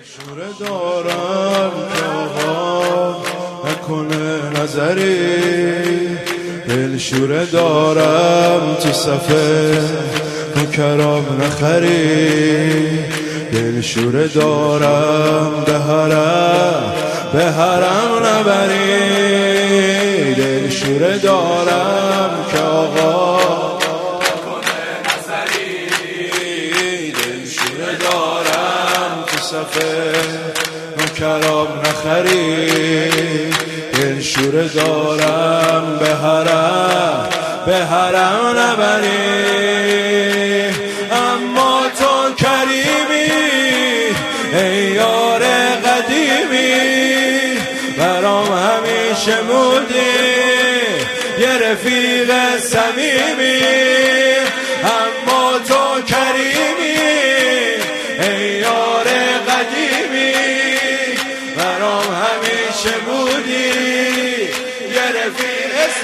شوره دارم که آقا نکنه نظری، دل شوره دارم تو صفه نکرام نخری، دل شوره دارم به حرم نبری، دل شوره دارم که آقا نکنه نظری، دل شوره دارم تو صفه نکرام نخری، دل شوره دارم به حرم نبری. اما تو کریمی ای یار قدیمی، برام همیشه بودی یه رفیق صمیمی. اما تو کریمی ای یار قدیمی، برام همیشه بودی یه رفیق.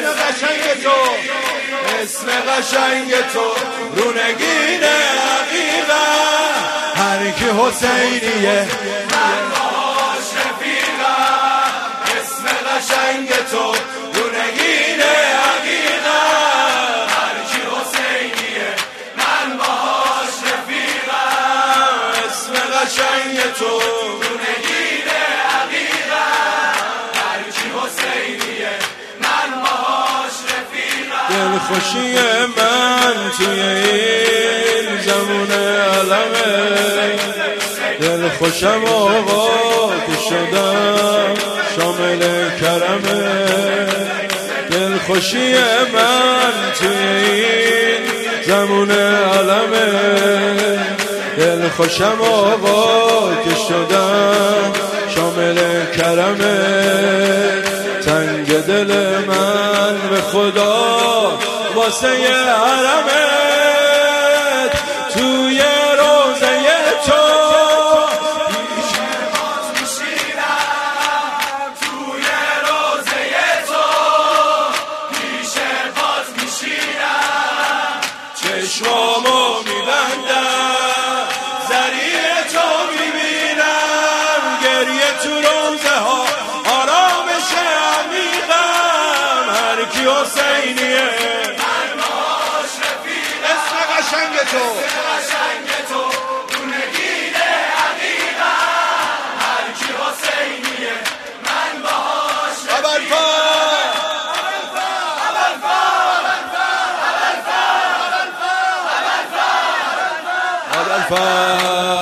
اسم قشنگ تو رو نگین عقیقه، هر کی حسینیه من باش رفیقه. اسم قشنگ تو رو نگین عقیقه، هر کی حسینیه من باش رفیقه. اسم قشنگ تو رو نگین عقیقه، هر کی حسینیه من باش رفیقه. دل خوشی من توی این زمان علمه، دل خوشم آقا که شدم شامل کرمه. دل خوشی من توی این زمان علمه، دل خوشم آقا که شدم شامل کرمه. تنگ دل من به خدا واسه حرمت، توی روزه تو پیش پات میشینم، توی روزه تو پیش پات میشینم. چشمامو میبندم ذریع تو میبینم، گریه تو روزه ها آرامش عمیقم. هر کی حسینیه تو رو نگین عقیقه، هر کی حسینیه من باهاش رفیقه.